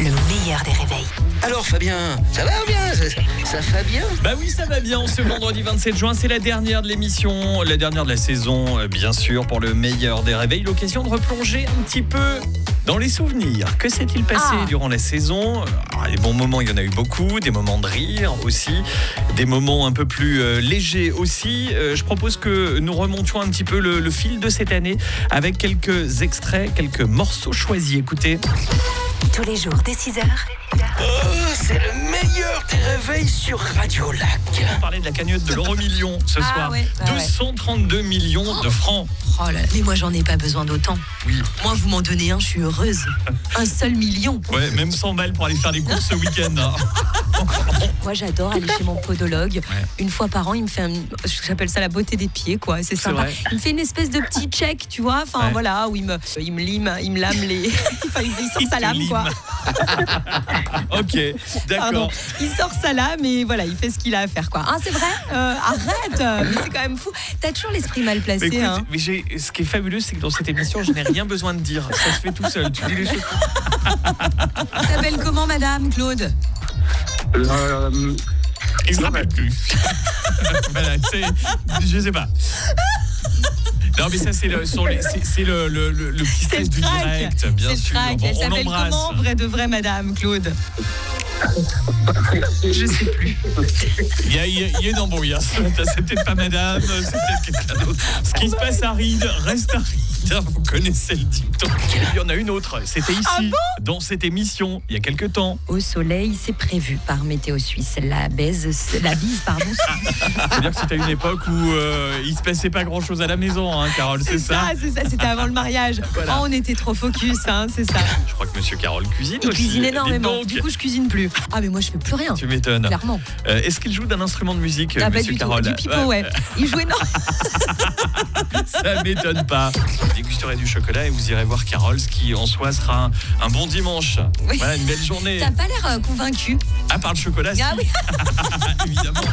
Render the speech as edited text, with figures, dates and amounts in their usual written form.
le meilleur des réveils. Alors Fabien, ça va bien ça va bien? Bah oui, ça va bien. Ce vendredi 27 juin, c'est la dernière de l'émission, la dernière de la saison, bien sûr, pour le meilleur des réveils. L'occasion de replonger un petit peu dans les souvenirs. Que s'est-il passé durant la saison? Alors, les bons moments, il y en a eu beaucoup. Des moments de rire aussi. Des moments un peu plus légers aussi. Je propose que nous remontions un petit peu le fil de cette année avec quelques extraits, quelques morceaux choisis. Écoutez. Tous les jours dès 6h. C'est le meilleur des réveils sur Radio Lac. On parlait de la cagnotte de l'euro-million ce soir. Ouais, 232 millions de francs. Oh là là, mais moi j'en ai pas besoin d'autant. Oui. Moi vous m'en donnez un, je suis heureuse. Un seul million. Ouais, même 100 balles pour aller faire les courses ce week-end. Hein. Moi j'adore aller chez mon podologue. Ouais. Une fois par an, il me fait j'appelle ça la beauté des pieds, quoi. C'est sympa. vrai. Il me fait une espèce de petit check, tu vois. Enfin Ouais. voilà, où il me lime, il me lame les. Enfin, il sort sa lame, quoi. Ok, Pardon. d'accord. Il sort sa lame et voilà, il fait ce qu'il a à faire, quoi. Ah, c'est vrai. Arrête. Mais c'est quand même fou. T'as toujours l'esprit mal placé, Mais écoute, hein. ce qui est fabuleux, c'est que dans cette émission, je n'ai rien besoin de dire. Ça se fait tout seul. Tu dis les choses. Ça s'appelle comment, madame Claude? Il se rappelle plus. Voilà, je sais pas. Non, mais ça, c'est le petit stress du direct, bien C'est sûr. le track. Bon, Elle on s'appelle l'embrasse. comment, vrai de vrai, madame Claude? Je sais plus. Il y a une embrouille. Hein. C'est peut-être pas madame, c'est peut-être quelqu'un d'autre. Ce qui se passe à Ride reste à Ride. Vous connaissez le dicton. Il y en a une autre. C'était ici, dans cette émission, il y a quelques temps. Au soleil, c'est prévu par Météo Suisse. La bise, pardon. C'est-à-dire que c'était une époque où il se passait pas grand-chose à la maison, hein, Carole, c'est ça? C'est ça. C'était avant le mariage. Voilà. Oh, on était trop focus, hein, c'est ça. Je crois que Monsieur Carole cuisine Il aussi. cuisine énormément. Donc, Du coup, je cuisine plus. Ah, mais moi, je fais plus rien. tu m'étonnes. Clairement. Est-ce qu'il joue d'un instrument de musique, Ah, pas Monsieur du tout. Carole? Du pipeau, ouais. Il jouait non. Ça m'étonne pas. Vous dégusterez du chocolat et vous irez voir Carole, ce qui en soi sera un bon dimanche. Oui. Voilà, une belle journée. T'as pas l'air convaincu. À part le chocolat, si. Ah oui. Évidemment.